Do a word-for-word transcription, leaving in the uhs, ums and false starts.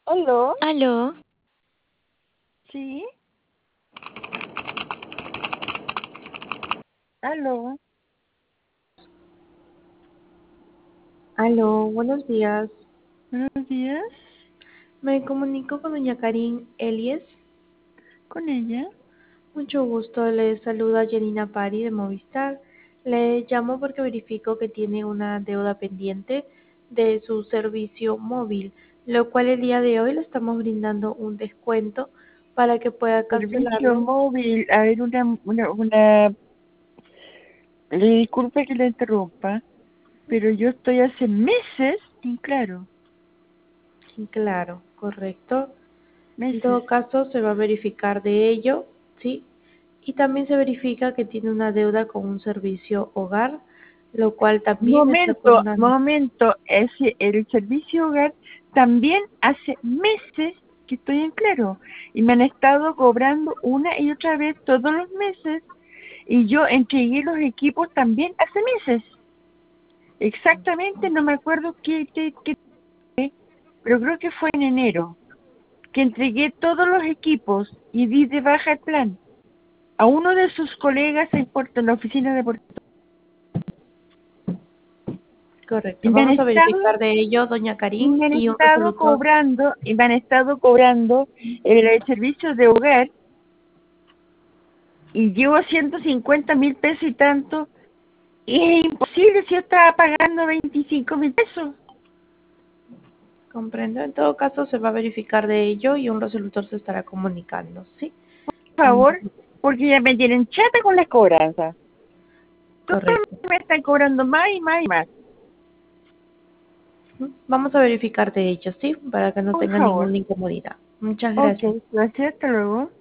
¿Aló? ¿Aló? ¿Sí? ¿Aló? Aló, buenos días. Buenos días. Me comunico con doña Karin Elies. ¿Con ella? Mucho gusto, le saluda Janina Pari de Movistar. Le llamo porque verifico que tiene una deuda pendiente de su servicio móvil, lo cual el día de hoy le estamos brindando un descuento para que pueda Servicio cancelarlo. móvil. A ver, una, una, una... Le disculpe que le interrumpa, pero yo estoy hace meses sin Claro. Sí, claro, correcto. En Meses. todo caso, se va a verificar de ello, ¿sí? Y también se verifica que tiene una deuda con un servicio hogar, lo cual también está Momento, acumulando. momento. Ese, el servicio hogar también hace meses que estoy en Claro. Y me han estado cobrando una y otra vez todos los meses. Y yo entregué los equipos también hace meses. Exactamente, no me acuerdo qué, qué, qué, pero creo que fue en enero, que entregué todos los equipos y di de baja el plan a uno de sus colegas en, Puerto, en la oficina de Puerto. Y Correcto. me han Vamos a estado, verificar de ello, doña y Karin, me han y un estado resolutor. cobrando, y me han estado cobrando el, el servicio de hogar, y llevo ciento cincuenta mil pesos y tanto, y es imposible si yo estaba pagando veinticinco mil pesos. Comprendo. En todo caso, se va a verificar de ello y un resolutor se estará comunicando, ¿sí? Por Mm, favor, porque ya me tienen chata con las cobranzas. Todos Correcto. me están cobrando más y más y más. Mm, Vamos a verificar de ello, ¿sí? Para que no Por tenga favor. ninguna incomodidad. Muchas Ok, gracias. gracias, hasta luego.